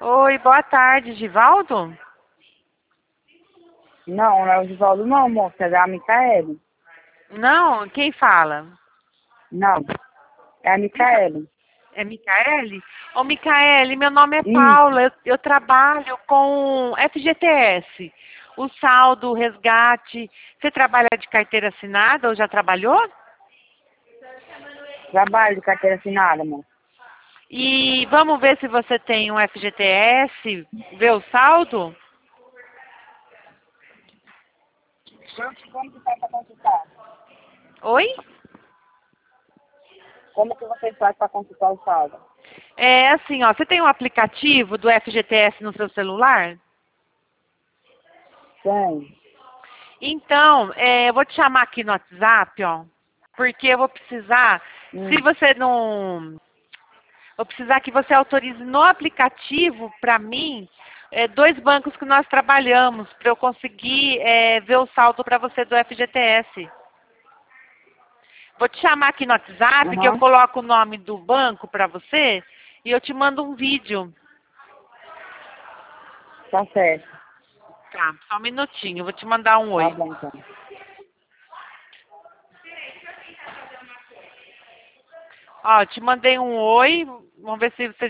Oi, boa tarde, Givaldo? Não, não é o Givaldo não, moça, é da Micaele. Não, quem fala? Não, é a Mica... Micaele. É Micaele? Ô, Micaele, meu nome é Isso, Paula, eu trabalho com FGTS, o saldo, o resgate. Você trabalha de carteira assinada ou já trabalhou? trabalho de carteira assinada, moça. E vamos ver se você tem um FGTS, ver o saldo? Como que faz para consultar? Oi? Como que você faz para consultar o saldo? É assim, ó, você tem um aplicativo do FGTS no seu celular? Tem. Então, eu vou te chamar aqui no WhatsApp, ó, porque eu vou precisar, se Hum, você não, vou precisar que você autorize no aplicativo para mim, dois bancos que nós trabalhamos, para eu conseguir ver o saldo para você do FGTS. Vou te chamar aqui no WhatsApp, que eu aham, coloco o nome do banco para você e eu te mando um vídeo. tá certo. Tá, só um minutinho, eu vou te mandar um Tá oi. bom, então. Ó, te mandei um oi, vamos ver se você